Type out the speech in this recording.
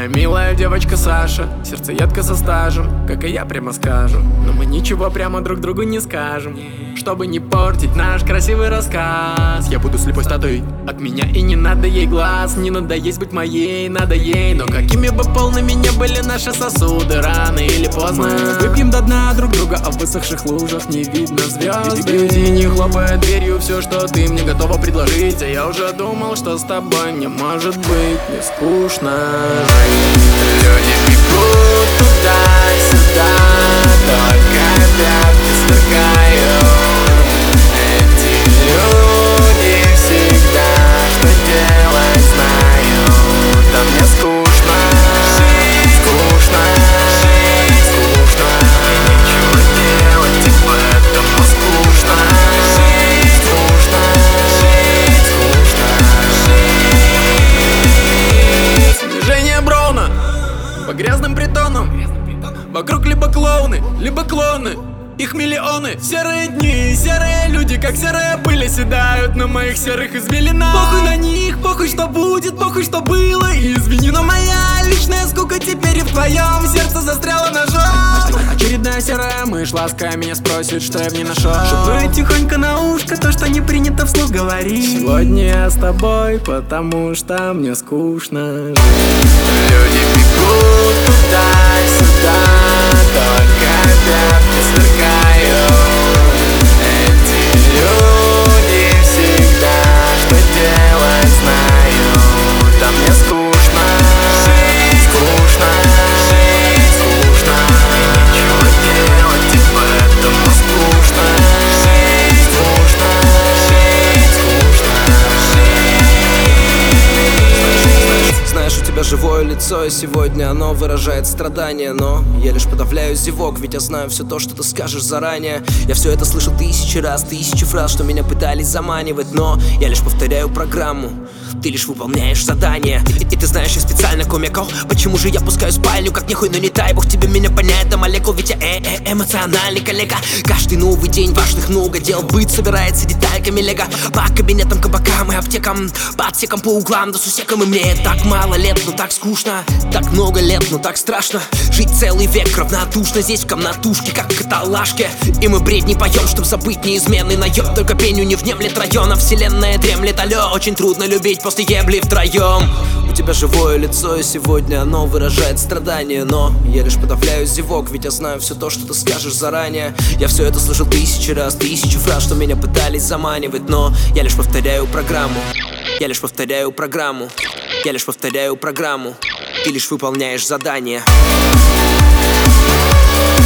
Моя милая девочка Саша, сердцеедка со стажем, как и я прямо скажу. Но мы ничего прямо друг другу не скажем, чтобы не портить наш красивый рассказ. Я буду слепой статуей от меня, и не надо ей глаз. Не надо есть быть моей, надо ей. Но какими бы полными не были наши сосуды, рано или поздно мы выпьем до дна друг друга, а в высохших лужах не видно звезд. Люди, не хлопая дверью, все, что ты мне готова предложить. А я уже думал, что с тобой не может быть не скучно жить. Люди бегут туда-сюда, только пятки сверкают. Эти люди всегда что делать знают. А мне скучно, скучно, скучно. И ничего делать, и поэтому скучно, скучно, скучно. Движение Брауна по грязным притонам. Вокруг либо клоуны, либо клоны. Их миллионы. Серые дни, серые люди, как серые пыли, седают на моих серых извилинах. Похуй на них, похуй что будет, похуй что было. И извини, но моя личная скука теперь и в твоем сердце застряла ножом. Очередная серая мышь, лаская меня, спросит, что я в ней нашел. Шепнует тихонько на ушко то, что не принято вслух говорить. Сегодня я с тобой, потому что мне скучно жить. Люди бегут туда-сюда, только пятки сверкают. Эти люди всегда что делать знают. А мне скучно, скучно, скучно. И ничего делать, и поэтому скучно, скучно, скучно. Знаешь, у тебя живое лицо, и сегодня оно выражает страдания. Но я лишь подавляю зевок, ведь я знаю все то, что ты скажешь заранее. Я все это слышал тысячи раз, тысячи фраз, что меня пытались заманивать. Но я лишь повторяю программу, ты лишь выполняешь задание. И ты знаешь, я специально комикал. Почему же я пускаю спальню, как нихуй, но не дай бог тебе меня понять, да молекул, ведь я эмоциональный коллега. Каждый новый день важных много дел, быт собирается детальками лего. По кабинетам, кабакам и аптекам, по отсекам, по углам, да сусекам. И мне так мало лет, но так скучно. Так много лет, но так страшно. Жить целый век равнодушно здесь в комнатушке, как в каталажке. И мы бредни поем, чтоб забыть неизменный наеб. Только пению не внемлет района, вселенная дремлет, алло. Очень трудно любить после ебли втроем. У тебя живое лицо, и сегодня оно выражает страдания. Но я лишь подавляю зевок, ведь я знаю все то, что ты скажешь заранее. Я все это слышал тысячи раз, тысячи фраз, что меня пытались заманивать. Но я лишь повторяю программу, я лишь повторяю программу, я лишь повторяю программу. Ты лишь выполняешь задание.